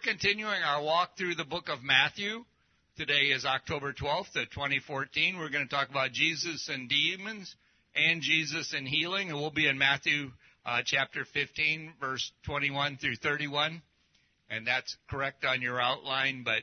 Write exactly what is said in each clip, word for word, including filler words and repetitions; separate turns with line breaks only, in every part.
continuing our walk through the book of Matthew. Today is October twelfth of twenty fourteen. We're going to talk about Jesus and demons and Jesus and healing. And we'll be in Matthew uh, chapter fifteen, verse twenty-one through thirty-one. And that's correct on your outline, but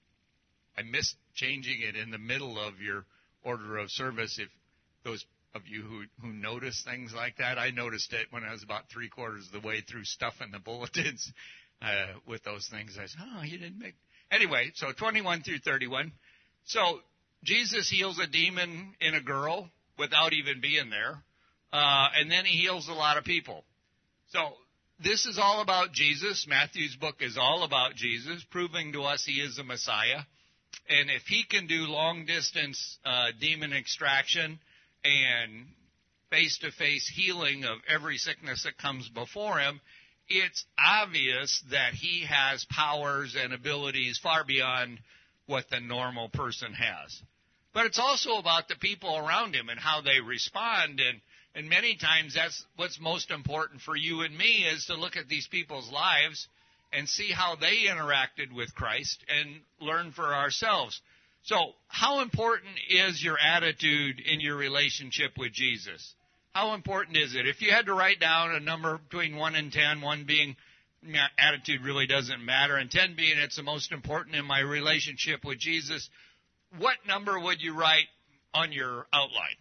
I missed changing it in the middle of your order of service. If those of you who, who notice things like that, I noticed it when I was about three quarters of the way through stuffing the bulletins uh, with those things. I said, oh, you didn't make... Anyway, so twenty-one through thirty-one. So Jesus heals a demon in a girl without even being there, uh, and then he heals a lot of people. So this is all about Jesus. Matthew's book is all about Jesus, proving to us he is the Messiah. And if he can do long-distance uh, demon extraction and face-to-face healing of every sickness that comes before him, it's obvious that he has powers and abilities far beyond what the normal person has. But it's also about the people around him and how they respond. And, and many times that's what's most important for you and me, is to look at these people's lives and see how they interacted with Christ and learn for ourselves. So how important is your attitude in your relationship with Jesus? How important is it? If you had to write down a number between one and ten, one being attitude really doesn't matter, and ten being it's the most important in my relationship with Jesus, what number would you write on your outline?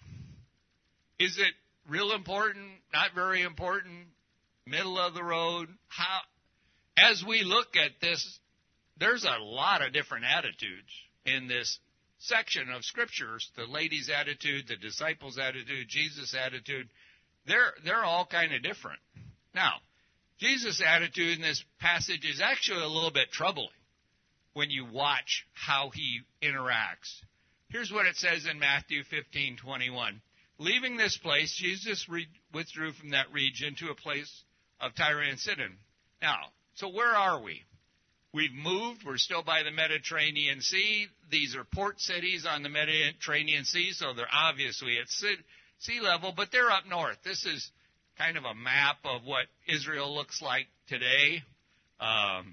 Is it real important, not very important, middle of the road? How? As we look at this, there's a lot of different attitudes in this section of Scriptures. The lady's attitude, the disciples' attitude, Jesus' attitude, they're, they're all kind of different. Now, Jesus' attitude in this passage is actually a little bit troubling when you watch how he interacts. Here's what it says in Matthew fifteen twenty-one. Leaving this place, Jesus re- withdrew from that region to a place of Tyre and Sidon. Now, so where are we? We've moved. We're still by the Mediterranean Sea. These are port cities on the Mediterranean Sea, so they're obviously at sea level, but they're up north. This is kind of a map of what Israel looks like today, um,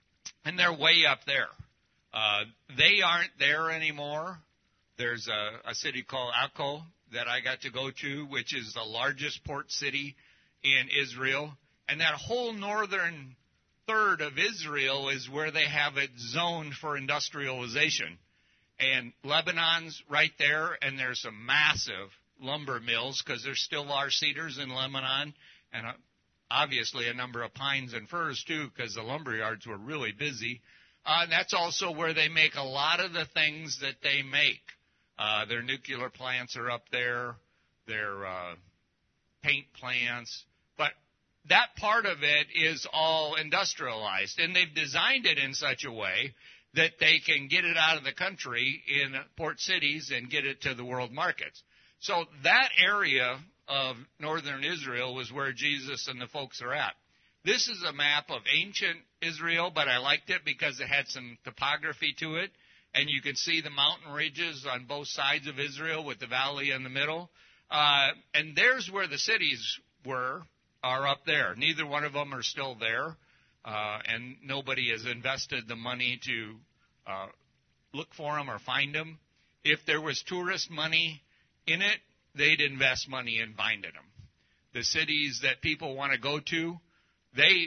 and they're way up there. Uh, they aren't there anymore. There's a, a city called Akko that I got to go to, which is the largest port city in Israel, and that whole northern third of Israel is where they have it zoned for industrialization. And Lebanon's right there, and there's some massive lumber mills, because there still are cedars in Lebanon, and obviously a number of pines and firs too, because the lumber yards were really busy. Uh, and that's also where they make a lot of the things that they make. Uh, their nuclear plants are up there, their uh, paint plants, but that part of it is all industrialized, and they've designed it in such a way that they can get it out of the country in port cities and get it to the world markets. So that area of northern Israel was where Jesus and the folks are at. This is a map of ancient Israel, but I liked it because it had some topography to it, and you can see the mountain ridges on both sides of Israel with the valley in the middle. Uh, and there's where the cities were. Are up there. Neither one of them are still there, uh, and nobody has invested the money to uh, look for them or find them. If there was tourist money in it, they'd invest money in finding them. The cities that people want to go to, they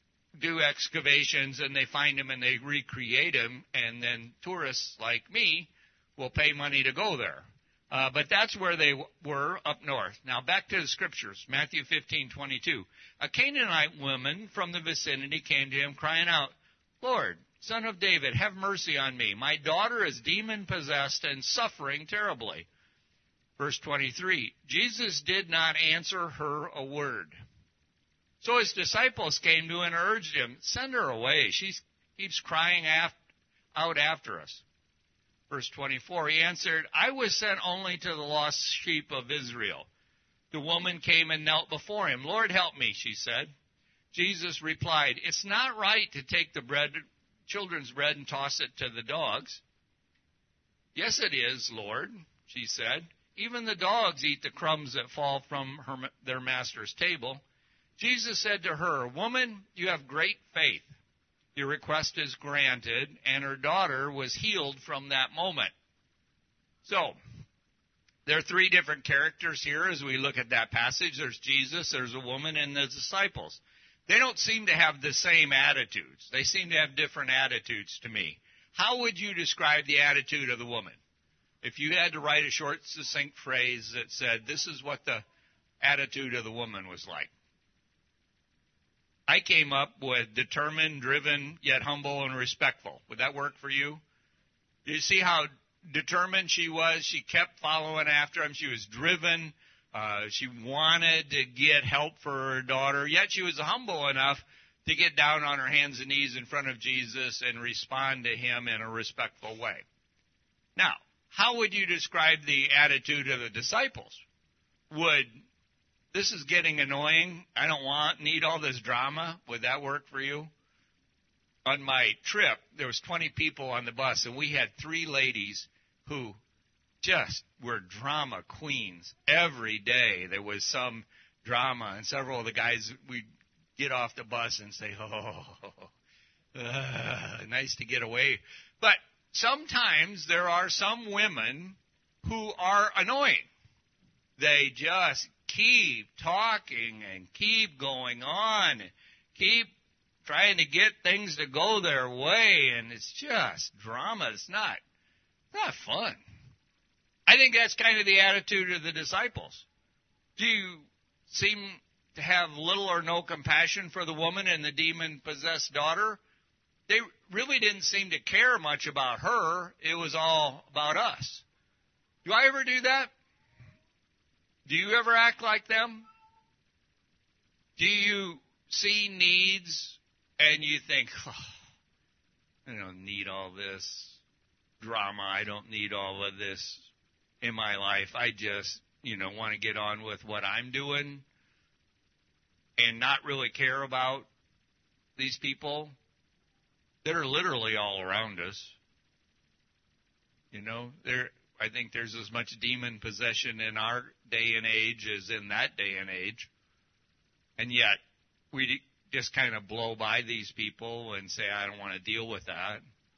do excavations and they find them and they recreate them, and then tourists like me will pay money to go there. Uh, but that's where they w- were up north. Now back to the Scriptures, Matthew fifteen twenty-two. A Canaanite woman from the vicinity came to him crying out, Lord, Son of David, have mercy on me. My daughter is demon-possessed and suffering terribly. Verse twenty-three, Jesus did not answer her a word. So his disciples came to him and urged him, send her away. She keeps crying af- out after us. Verse twenty-four, he answered, I was sent only to the lost sheep of Israel. The woman came and knelt before him. Lord, help me, she said. Jesus replied, it's not right to take the bread, children's bread and toss it to the dogs. Yes, it is, Lord, she said. Even the dogs eat the crumbs that fall from her, their master's table. Jesus said to her, Woman, you have great faith. Your request is granted, and her daughter was healed from that moment. So, there are three different characters here as we look at that passage. There's Jesus, there's a woman, and the disciples. They don't seem to have the same attitudes. They seem to have different attitudes to me. How would you describe the attitude of the woman? If you had to write a short, succinct phrase that said, this is what the attitude of the woman was like. I came up with determined, driven, yet humble and respectful. Would that work for you? Do you see how determined she was? She kept following after him. She was driven. Uh, she wanted to get help for her daughter, yet she was humble enough to get down on her hands and knees in front of Jesus and respond to him in a respectful way. Now, how would you describe the attitude of the disciples? Would, this is getting annoying, I don't want, need all this drama, would that work for you? On my trip, there was twenty people on the bus, and we had three ladies who just were drama queens. Every day there was some drama, and several of the guys, we'd get off the bus and say, oh, uh, nice to get away. But sometimes there are some women who are annoying. They just keep talking and keep going on and keep trying to get things to go their way, and it's just drama. It's not, not fun. I think that's kind of the attitude of the disciples. Do you seem to have little or no compassion for the woman and the demon-possessed daughter? They really didn't seem to care much about her. It was all about us. Do I ever do that? Do you ever act like them? Do you see needs and you think, oh, I don't need all this drama. I don't need all of this in my life. I just, you know, want to get on with what I'm doing and not really care about these people that are literally all around us. You know, there. I think there's as much demon possession in our day and age as in that day and age. And yet, we just kind of blow by these people and say, I don't want to deal with that.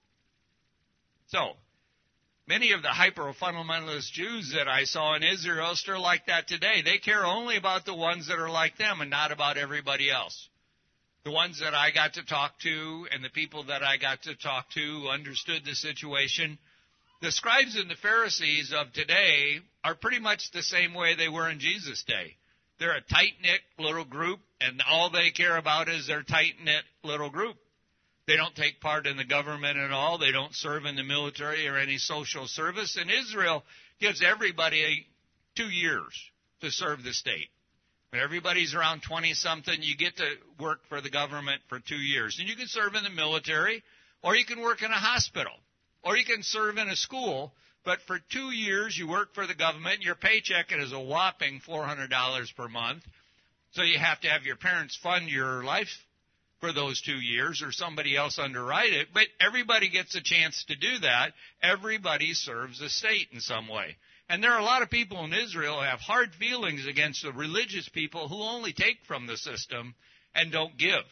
So, many of the hyper-fundamentalist Jews that I saw in Israel are still like that today. They care only about the ones that are like them and not about everybody else. The ones that I got to talk to and the people that I got to talk to who understood the situation, the scribes and the Pharisees of today are pretty much the same way they were in Jesus' day. They're a tight-knit little group, and all they care about is their tight-knit little group. They don't take part in the government at all. They don't serve in the military or any social service. And Israel gives everybody two years to serve the state. When everybody's around twenty-something, you get to work for the government for two years. And you can serve in the military, or you can work in a hospital, or you can serve in a school. But for two years, you work for the government. Your paycheck is a whopping four hundred dollars per month. So you have to have your parents fund your life for those two years or somebody else underwrite it. But everybody gets a chance to do that. Everybody serves the state in some way. And there are a lot of people in Israel who have hard feelings against the religious people who only take from the system and don't give.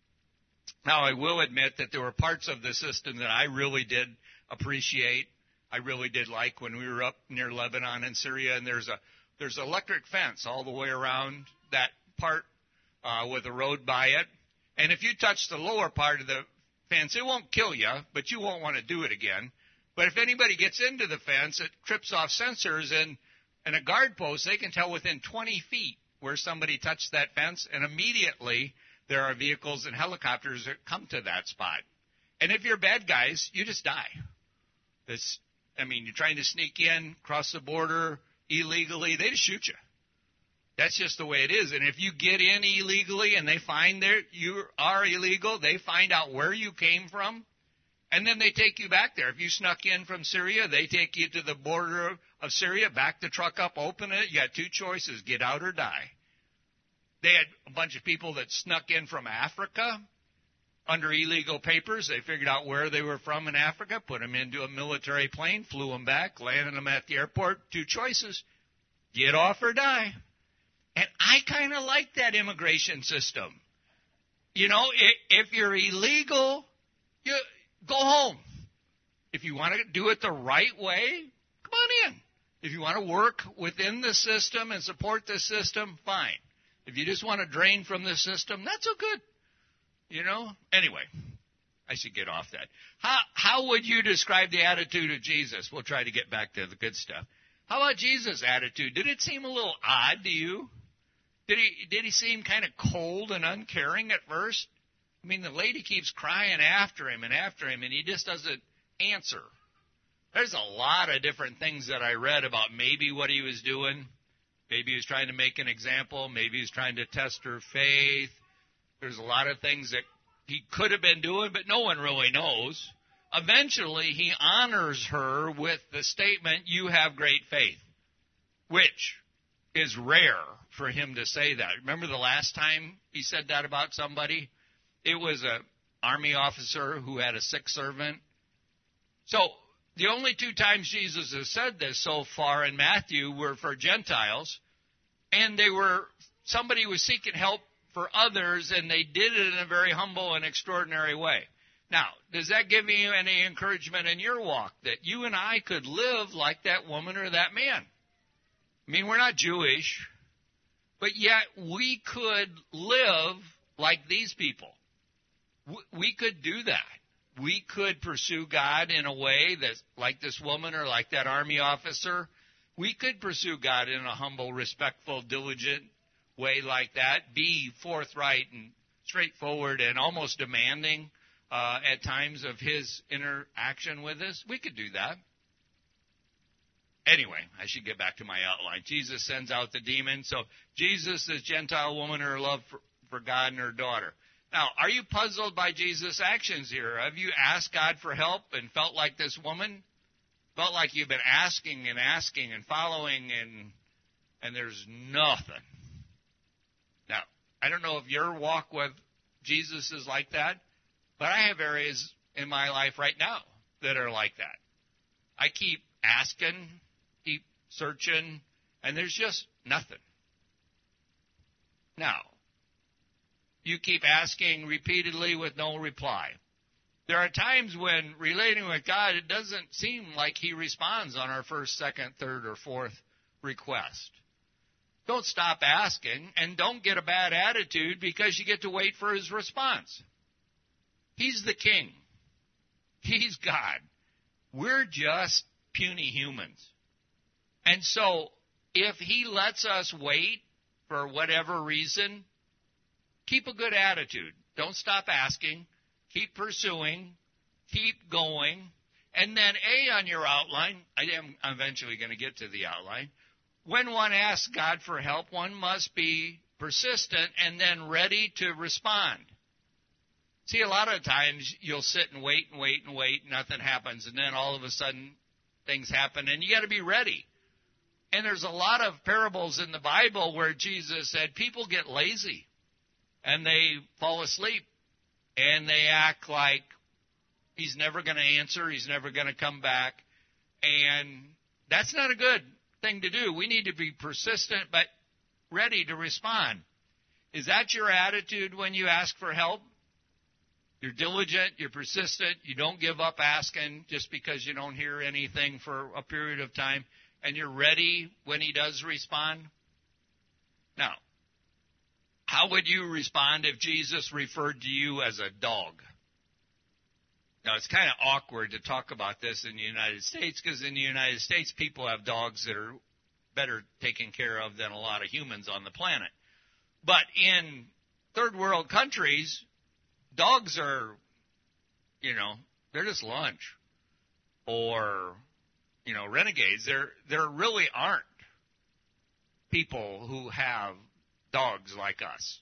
Now, I will admit that there were parts of the system that I really did appreciate. I really did like when we were up near Lebanon and Syria, and there's a there's an electric fence all the way around that part uh, with a road by it. And if you touch the lower part of the fence, it won't kill you, but you won't want to do it again. But if anybody gets into the fence, it trips off sensors, and, and a guard post, they can tell within twenty feet where somebody touched that fence, and immediately there are vehicles and helicopters that come to that spot. And if you're bad guys, you just die. It's, I mean, you're trying to sneak in, cross the border illegally, they just shoot you. That's just the way it is. And if you get in illegally and they find that you are illegal, they find out where you came from, and then they take you back there. If you snuck in from Syria, they take you to the border of Syria, back the truck up, open it. You got two choices, get out or die. They had a bunch of people that snuck in from Africa under illegal papers. They figured out where they were from in Africa, put them into a military plane, flew them back, landed them at the airport. Two choices, get off or die. And I kind of like that immigration system. You know, if you're illegal home. If you want to do it the right way, come on in. If you want to work within the system and support the system, fine. If you just want to drain from the system, not so good. You know? Anyway, I should get off that. How how would you describe the attitude of Jesus? We'll try to get back to the good stuff. How about Jesus' attitude? Did it seem a little odd to you? Did he did he seem kind of cold and uncaring at first? I mean, the lady keeps crying after him and after him, and he just doesn't answer. There's a lot of different things that I read about maybe what he was doing. Maybe he was trying to make an example. Maybe he was trying to test her faith. There's a lot of things that he could have been doing, but no one really knows. Eventually, he honors her with the statement, "You have great faith," which is rare for him to say that. Remember the last time he said that about somebody? It was an army officer who had a sick servant. So the only two times Jesus has said this so far in Matthew were for Gentiles, and they were somebody was seeking help for others, and they did it in a very humble and extraordinary way. Now, does that give you any encouragement in your walk that you and I could live like that woman or that man? I mean, we're not Jewish, but yet we could live like these people. We could do that. We could pursue God in a way that's like this woman or like that army officer. We could pursue God in a humble, respectful, diligent way like that. Be forthright and straightforward and almost demanding uh, at times of his interaction with us. We could do that. Anyway, I should get back to my outline. Jesus sends out the demon. So Jesus, this Gentile woman, her love for, for God and her daughter. Now, are you puzzled by Jesus' actions here? Have you asked God for help and felt like this woman? Felt like you've been asking and asking and following and and there's nothing. Now, I don't know if your walk with Jesus is like that, but I have areas in my life right now that are like that. I keep asking, keep searching, and there's just nothing. Now, you keep asking repeatedly with no reply. There are times when relating with God, it doesn't seem like he responds on our first, second, third, or fourth request. Don't stop asking, and don't get a bad attitude because you get to wait for his response. He's the king. He's God. We're just puny humans. And so if he lets us wait for whatever reason, keep a good attitude. Don't stop asking. Keep pursuing. Keep going. And then A on your outline, I am eventually going to get to the outline. When one asks God for help, one must be persistent and then ready to respond. See, a lot of times you'll sit and wait and wait and wait, nothing happens, and then all of a sudden things happen, and you got to be ready. And there's a lot of parables in the Bible where Jesus said people get lazy. And they fall asleep, and they act like he's never going to answer, he's never going to come back, and that's not a good thing to do. We need to be persistent but ready to respond. Is that your attitude when you ask for help? You're diligent, you're persistent, you don't give up asking just because you don't hear anything for a period of time, and you're ready when he does respond? Now, how would you respond if Jesus referred to you as a dog? Now, it's kind of awkward to talk about this in the United States because in the United States, people have dogs that are better taken care of than a lot of humans on the planet. But in third world countries, dogs are, you know, they're just lunch. Or, you know, renegades. There, there really aren't people who have dogs like us.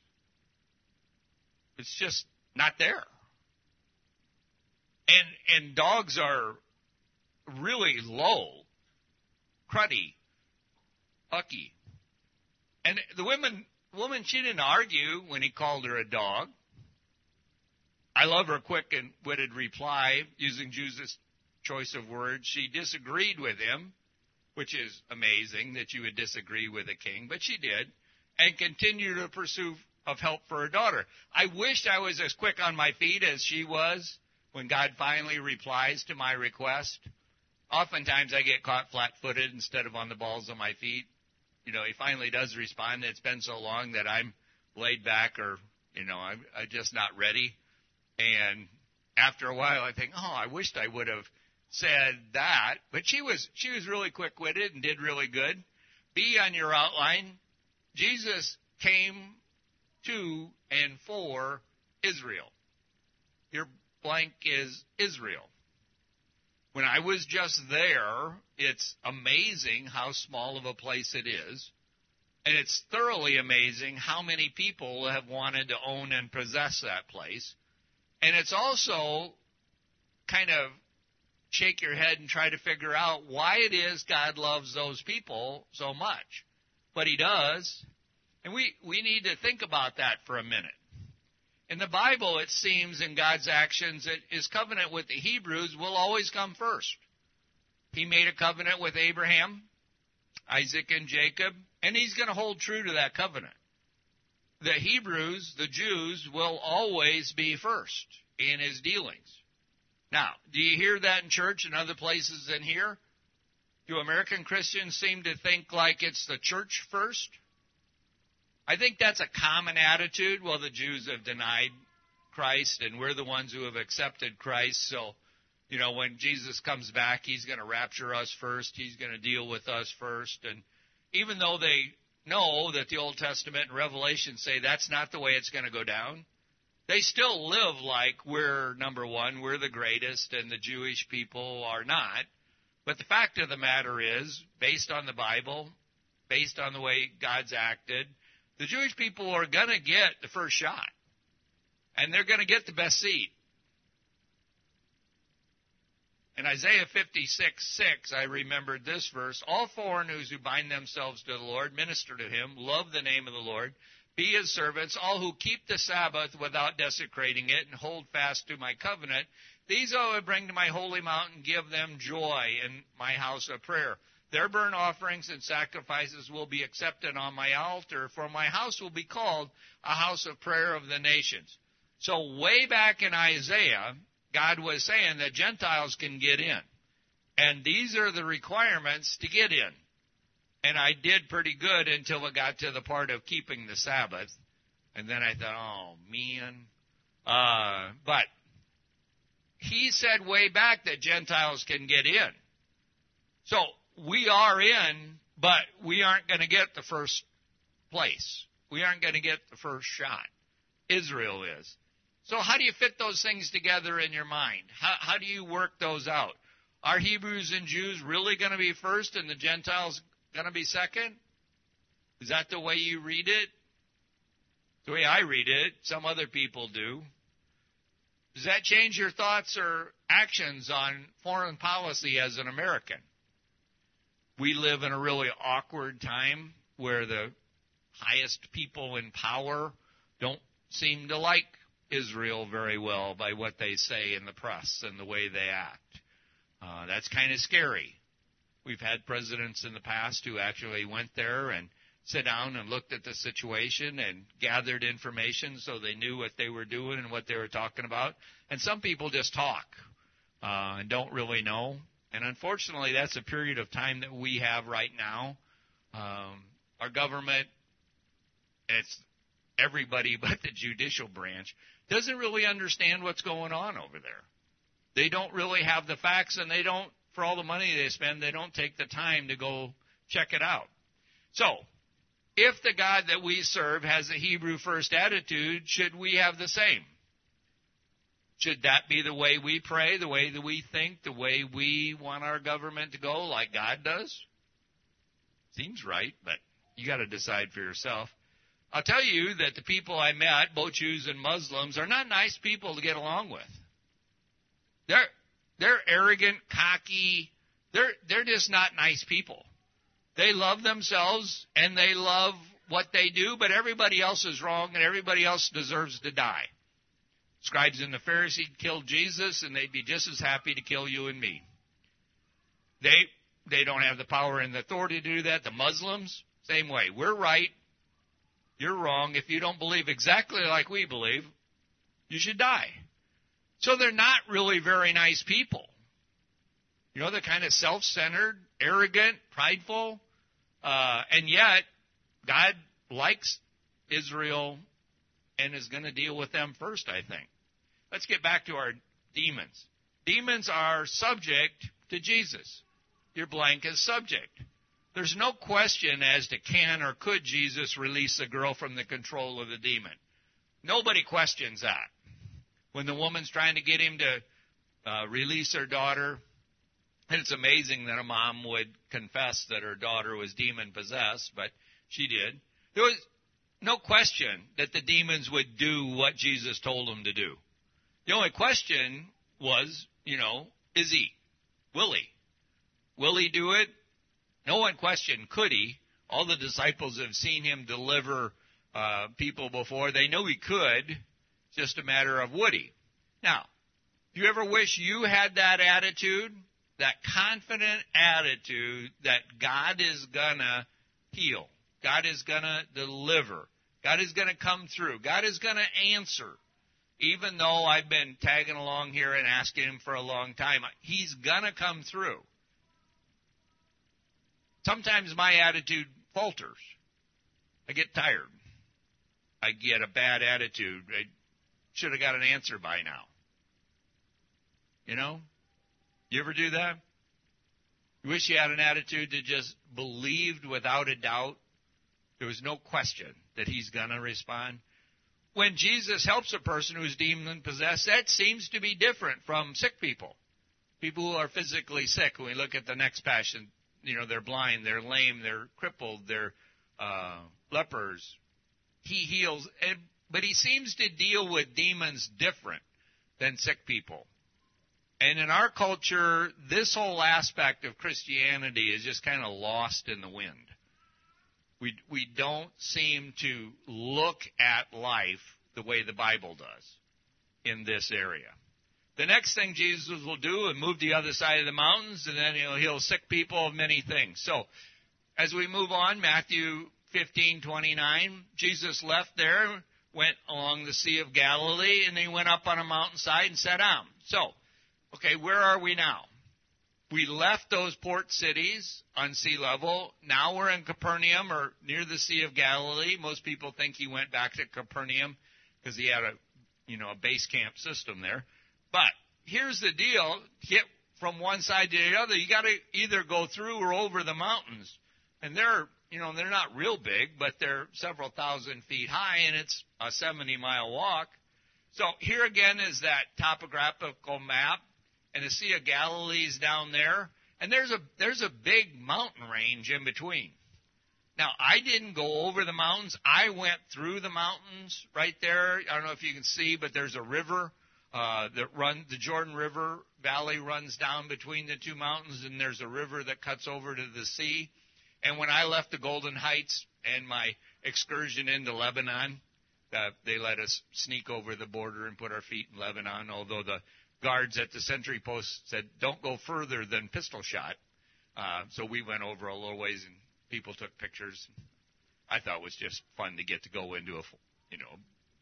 It's just not there. And and dogs are really low, cruddy, ucky. And the woman woman she didn't argue when he called her a dog. I love her quick and witted reply using Jesus' choice of words. She disagreed with him, which is amazing that you would disagree with a king, but she did. And continue to pursue of help for her daughter. I wish I was as quick on my feet as she was when God finally replies to my request, oftentimes I get caught flat-footed instead of on the balls of my feet. You know, he finally does respond. It's been so long that I'm laid back or, you know, I'm, I'm just not ready. And after a while I think, oh, I wished I would have said that. But she was she was really quick-witted and did really good. B on your outline, Jesus came to and for Israel. Your blank is Israel. When I was just there, it's amazing how small of a place it is. And it's thoroughly amazing how many people have wanted to own and possess that place. And it's also kind of shake your head and try to figure out why it is God loves those people so much. But he does. And we, we need to think about that for a minute. In the Bible, it seems in God's actions that his covenant with the Hebrews will always come first. He made a covenant with Abraham, Isaac, and Jacob, and he's going to hold true to that covenant. The Hebrews, the Jews, will always be first in his dealings. Now, do you hear that in church and other places in here? Do American Christians seem to think like it's the church first? I think that's a common attitude. Well, the Jews have denied Christ, and we're the ones who have accepted Christ. So, you know, when Jesus comes back, he's going to rapture us first. He's going to deal with us first. And even though they know that the Old Testament and Revelation say that's not the way it's going to go down, they still live like we're number one, we're the greatest, and the Jewish people are not. But the fact of the matter is, based on the Bible, based on the way God's acted, the Jewish people are going to get the first shot. And they're going to get the best seat. In Isaiah fifty-six six, I remembered this verse. All foreigners who bind themselves to the Lord, minister to him, love the name of the Lord, be his servants, all who keep the Sabbath without desecrating it and hold fast to my covenant, these I will bring to my holy mountain, give them joy in my house of prayer. Their burnt offerings and sacrifices will be accepted on my altar, for my house will be called a house of prayer of the nations. So way back in Isaiah, God was saying that Gentiles can get in. And these are the requirements to get in. And I did pretty good until it got to the part of keeping the Sabbath. And then I thought, oh, man. Uh, but he said way back that Gentiles can get in. So we are in, but we aren't going to get the first place. We aren't going to get the first shot. Israel is. So how do you fit those things together in your mind? How, how do you work those out? Are Hebrews and Jews really going to be first and the Gentiles going to be second? Is that the way you read it? The way I read it, some other people do. Does that change your thoughts or actions on foreign policy as an American? We live in a really awkward time where the highest people in power don't seem to like Israel very well by what they say in the press and the way they act. Uh, that's kind of scary. We've had presidents in the past who actually went there and sat down and looked at the situation and gathered information so they knew what they were doing and what they were talking about. And some people just talk uh, and don't really know. And unfortunately, that's a period of time that we have right now. Um, our government, it's everybody but the judicial branch, doesn't really understand what's going on over there. They don't really have the facts, and they don't, for all the money they spend, they don't take the time to go check it out. So, if the God that we serve has a Hebrew first attitude, should we have the same? Should that be the way we pray, the way that we think, the way we want our government to go, like God does? Seems right, but you got to decide for yourself. I'll tell you that the people I met, both Jews and Muslims, are not nice people to get along with. They're they're arrogant, cocky. They're they're just not nice people. They love themselves and they love what they do, but everybody else is wrong and everybody else deserves to die. Scribes and the Pharisees killed Jesus, and they'd be just as happy to kill you and me. They they don't have the power and the authority to do that. The Muslims, same way. We're right. You're wrong. If you don't believe exactly like we believe, you should die. So they're not really very nice people. You know, they're kind of self-centered, arrogant, prideful, uh, and yet God likes Israel and is going to deal with them first, I think. Let's get back to our demons. Demons are subject to Jesus. Your blank is subject. There's no question as to can or could Jesus release a girl from the control of the demon. Nobody questions that. When the woman's trying to get him to uh, release her daughter, and it's amazing that a mom would confess that her daughter was demon-possessed, but she did. There was no question that the demons would do what Jesus told them to do. The only question was, you know, is he? Will he? Will he do it? No one questioned, could he? All the disciples have seen him deliver uh, people before. They know he could. It's just a matter of would he. Now, do you ever wish you had that attitude? That confident attitude that God is going to heal. God is going to deliver. God is going to come through. God is going to answer. Even though I've been tagging along here and asking him for a long time, he's going to come through. Sometimes my attitude falters. I get tired. I get a bad attitude. I should have got an answer by now. You know? You ever do that? You wish you had an attitude that just believed without a doubt. There was no question that he's going to respond. When Jesus helps a person who's demon-possessed, that seems to be different from sick people. People who are physically sick, when we look at the next passion, you know, they're blind, they're lame, they're crippled, they're uh, lepers. He heals, and, but he seems to deal with demons different than sick people. And in our culture, this whole aspect of Christianity is just kind of lost in the wind. We we don't seem to look at life the way the Bible does in this area. The next thing Jesus will do is move to the other side of the mountains, and then he'll heal sick people of many things. So as we move on, Matthew fifteen twenty-nine, Jesus left there, went along the Sea of Galilee, and he went up on a mountainside and sat down. So, okay, where are we now? We left those port cities on sea level. Now we're in Capernaum or near the Sea of Galilee. Most people think he went back to Capernaum because he had a, you know, a base camp system there. But here's the deal. Get from one side to the other. You got to either go through or over the mountains. And they're, you know, they're not real big, but they're several thousand feet high, and it's a seventy-mile walk. So here again is that topographical map. And the Sea of Galilee's down there. And there's a there's a big mountain range in between. Now, I didn't go over the mountains. I went through the mountains right there. I don't know if you can see, but there's a river uh, that runs, the Jordan River Valley runs down between the two mountains, and there's a river that cuts over to the sea. And when I left the Golden Heights and my excursion into Lebanon, uh, they let us sneak over the border and put our feet in Lebanon, although the guards at the sentry post said, don't go further than pistol shot. Uh, so we went over a little ways, and people took pictures. I thought it was just fun to get to go into a, you know,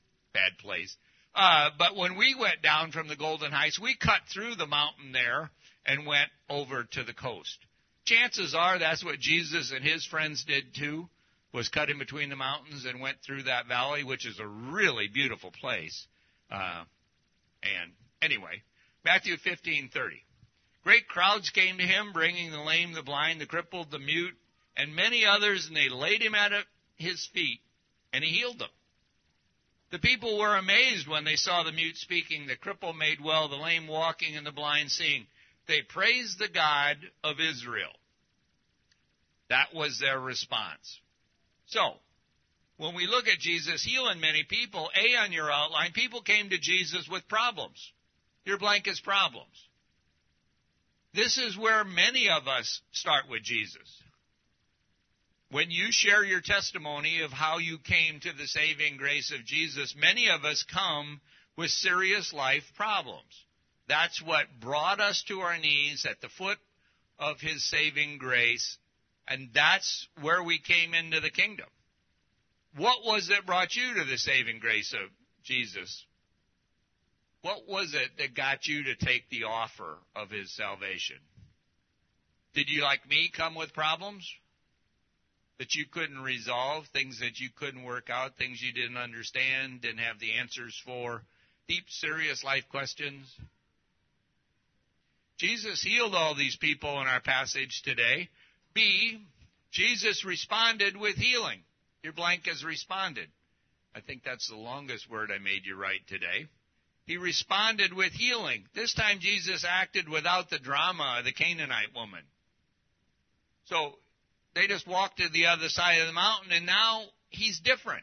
bad place. Uh, but when we went down from the Golden Heights, we cut through the mountain there and went over to the coast. Chances are that's what Jesus and his friends did too, was cut in between the mountains and went through that valley, which is a really beautiful place. Uh, and anyway, Matthew fifteen thirty. Great crowds came to him, bringing the lame, the blind, the crippled, the mute, and many others, and they laid him at his feet, and he healed them. The people were amazed when they saw the mute speaking, the cripple made well, the lame walking, and the blind seeing. They praised the God of Israel. That was their response. So, when we look at Jesus healing many people, A, on your outline, people came to Jesus with problems. Your blank is problems. This is where many of us start with Jesus. When you share your testimony of how you came to the saving grace of Jesus, many of us come with serious life problems. That's what brought us to our knees at the foot of his saving grace, and that's where we came into the kingdom. What was that brought you to the saving grace of Jesus? What was it that got you to take the offer of his salvation? Did you, like me, come with problems that you couldn't resolve, things that you couldn't work out, things you didn't understand, didn't have the answers for, deep, serious life questions? Jesus healed all these people in our passage today. B, Jesus responded with healing. Your blank has responded. I think that's the longest word I made you write today. He responded with healing. This time Jesus acted without the drama of the Canaanite woman. So they just walked to the other side of the mountain, and now he's different.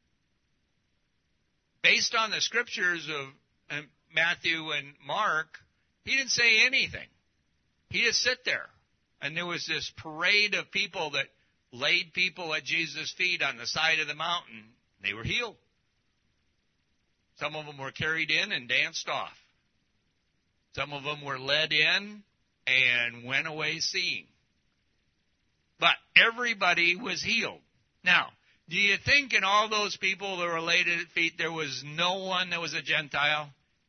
Based on the scriptures of Matthew and Mark, he didn't say anything. He just sat there. And there was this parade of people that laid people at Jesus' feet on the side of the mountain. They were healed. Some of them were carried in and danced off. Some of them were led in and went away seeing. But everybody was healed. Now, do you think in all those people that were laid at feet there was no one that was a Gentile?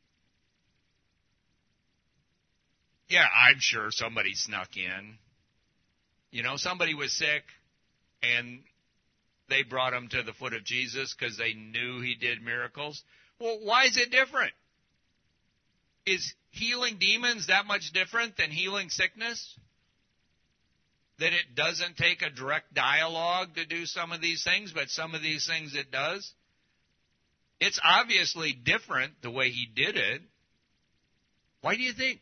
Yeah, I'm sure somebody snuck in. You know, somebody was sick, and they brought him to the foot of Jesus because they knew he did miracles. Well, why is it different? Is healing demons that much different than healing sickness? That it doesn't take a direct dialogue to do some of these things, but some of these things it does? It's obviously different the way he did it. Why do you think?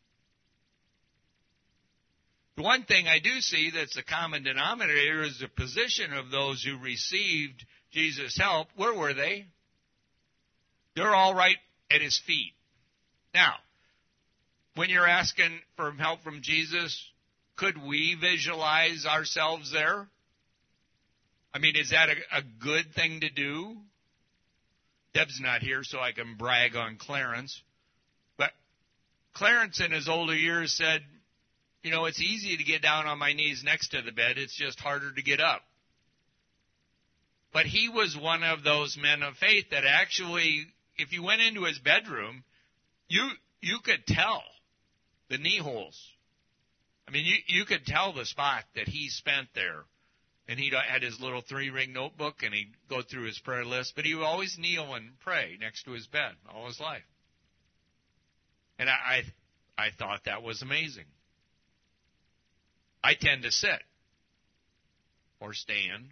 The one thing I do see that's the common denominator is the position of those who received Jesus' help. Where were they? They're all right at his feet. Now, when you're asking for help from Jesus, could we visualize ourselves there? I mean, is that a, a good thing to do? Deb's not here, so I can brag on Clarence. But Clarence in his older years said, you know, it's easy to get down on my knees next to the bed. It's just harder to get up. But he was one of those men of faith that actually, if you went into his bedroom, you you could tell the knee holes. I mean, you, you could tell the spot that he spent there. And he had his little three-ring notebook, and he'd go through his prayer list. But he would always kneel and pray next to his bed all his life. And I I, I thought that was amazing. I tend to sit or stand.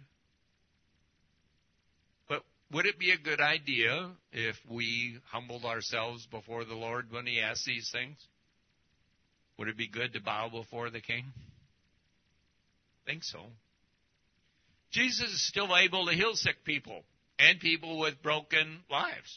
But would it be a good idea if we humbled ourselves before the Lord when he asks these things? Would it be good to bow before the King? I think so. Jesus is still able to heal sick people and people with broken lives.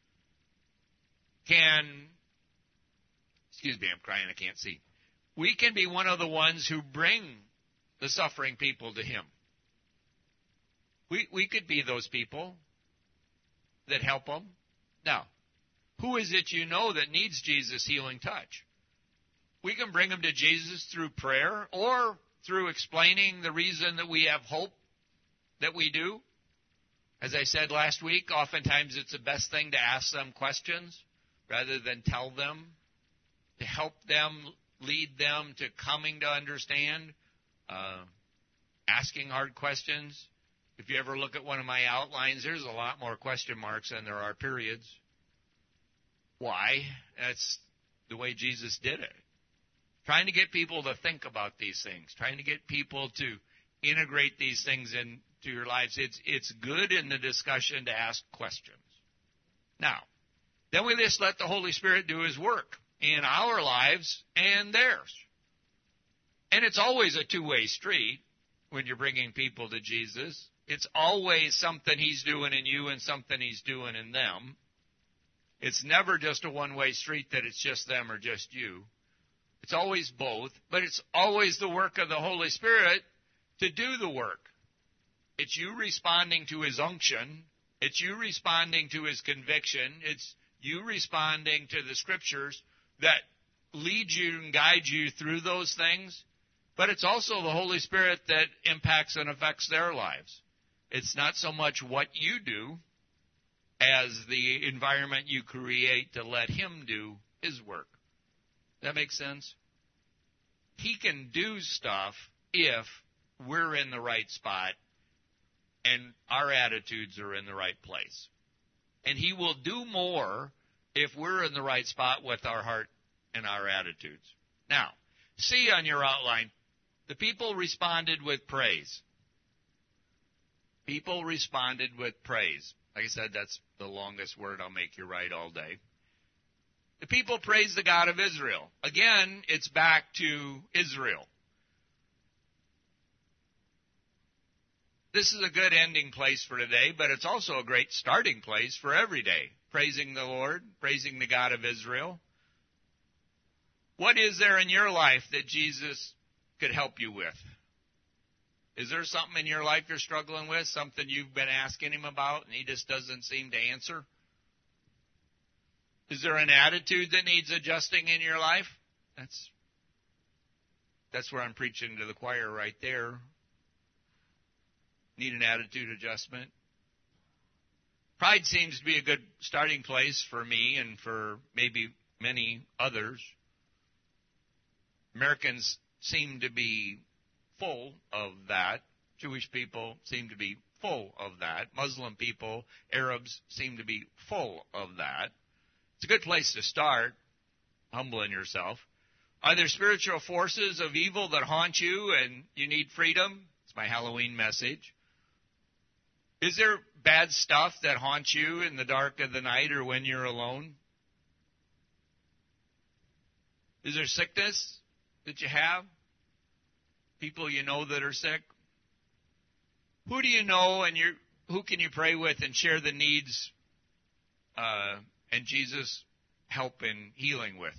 Can, excuse me, I'm crying, I can't see. We can be one of the ones who bring the suffering people to him. We we could be those people that help them. Now, who is it you know that needs Jesus' healing touch? We can bring them to Jesus through prayer or through explaining the reason that we have hope that we do. As I said last week, oftentimes it's the best thing to ask them questions rather than tell them, to help them, lead them to coming to understand, uh, asking hard questions. If you ever look at one of my outlines, there's a lot more question marks than there are periods. Why? That's the way Jesus did it. Trying to get people to think about these things, trying to get people to integrate these things into your lives. It's, it's good in the discussion to ask questions. Now, then we just let the Holy Spirit do his work in our lives and theirs. And it's always a two-way street when you're bringing people to Jesus. It's always something he's doing in you and something he's doing in them. It's never just a one-way street that it's just them or just you. It's always both, but it's always the work of the Holy Spirit to do the work. It's you responding to his unction. It's you responding to his conviction. It's you responding to the scriptures that lead you and guide you through those things. But it's also the Holy Spirit that impacts and affects their lives. It's not so much what you do as the environment you create to let him do his work. That makes sense? He can do stuff if we're in the right spot and our attitudes are in the right place. And he will do more if we're in the right spot with our heart and our attitudes. Now, see on your outline, the people responded with praise. People responded with praise. Like I said, that's the longest word I'll make you write all day. The people praised the God of Israel. Again, it's back to Israel. This is a good ending place for today, but it's also a great starting place for every day. Praising the Lord, praising the God of Israel. What is there in your life that Jesus could help you with? Is there something in your life you're struggling with, something you've been asking him about and he just doesn't seem to answer? Is there an attitude that needs adjusting in your life? That's, that's where I'm preaching to the choir right there. Need an attitude adjustment. Pride seems to be a good starting place for me and for maybe many others. Americans seem to be full of that. Jewish people seem to be full of that. Muslim people, Arabs seem to be full of that. It's a good place to start, humbling yourself. Are there spiritual forces of evil that haunt you and you need freedom? It's my Halloween message. Is there bad stuff that haunts you in the dark of the night or when you're alone? Is there sickness that you have? People you know that are sick? Who do you know and you who can you pray with and share the needs uh, and Jesus help in healing with?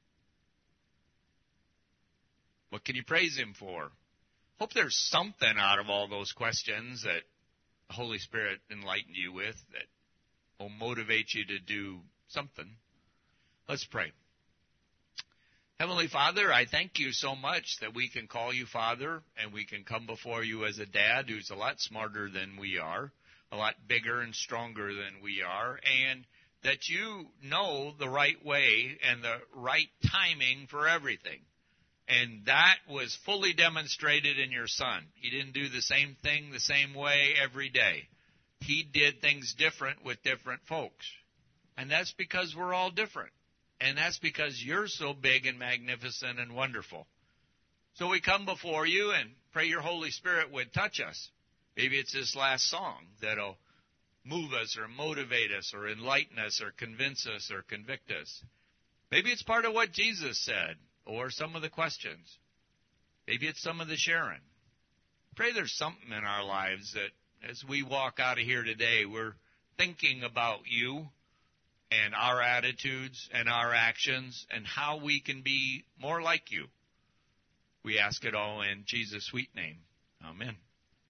What can you praise him for? Hope there's something out of all those questions that the Holy Spirit enlightened you with that will motivate you to do something. Let's pray. Heavenly Father, I thank you so much that we can call you Father and we can come before you as a dad who's a lot smarter than we are, a lot bigger and stronger than we are, and that you know the right way and the right timing for everything. And that was fully demonstrated in your Son. He didn't do the same thing the same way every day. He did things different with different folks. And that's because we're all different. And that's because you're so big and magnificent and wonderful. So we come before you and pray your Holy Spirit would touch us. Maybe it's this last song that'll move us or motivate us or enlighten us or convince us or convict us. Maybe it's part of what Jesus said or some of the questions. Maybe it's some of the sharing. Pray there's something in our lives that as we walk out of here today, we're thinking about you and our attitudes and our actions and how we can be more like you. We ask it all in Jesus' sweet name. Amen.